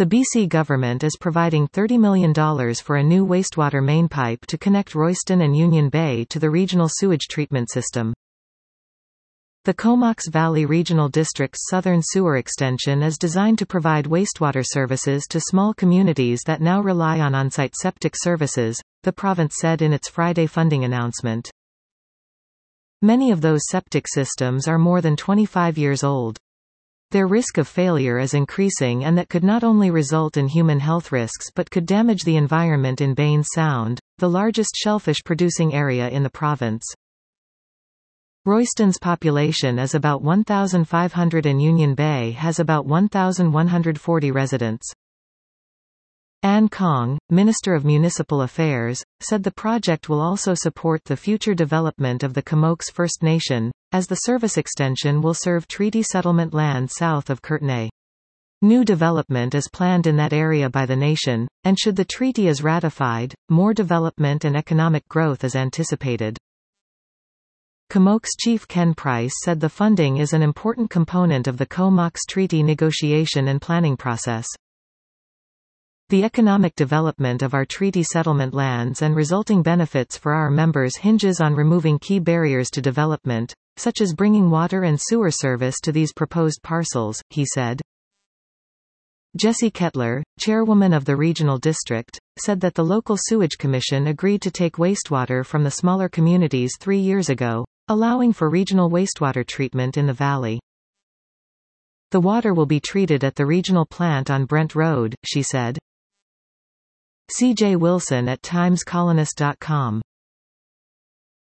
The BC government is providing $30 million for a new wastewater mainpipe to connect Royston and Union Bay to the regional sewage treatment system. The Comox Valley Regional District's southern sewer extension is designed to provide wastewater services to small communities that now rely on on-site septic services, the province said in its Friday funding announcement. Many of those septic systems are more than 25 years old. Their risk of failure is increasing, and that could not only result in human health risks but could damage the environment in Baines Sound, the largest shellfish-producing area in the province. Royston's population is about 1,500 and Union Bay has about 1,140 residents. Ann Kong, Minister of Municipal Affairs, said the project will also support the future development of the Comox First Nation, as the service extension will serve treaty settlement land south of Courtenay. New development is planned in that area by the nation, and should the treaty is ratified, more development and economic growth is anticipated. Comox Chief Ken Price said the funding is an important component of the Comox Treaty negotiation and planning process. The economic development of our treaty settlement lands and resulting benefits for our members hinges on removing key barriers to development, such as bringing water and sewer service to these proposed parcels, he said. Jessie Kettler, chairwoman of the regional district, said that the local sewage commission agreed to take wastewater from the smaller communities 3 years ago, allowing for regional wastewater treatment in the valley. The water will be treated at the regional plant on Brent Road, she said. C.J. Wilson at TimesColonist.com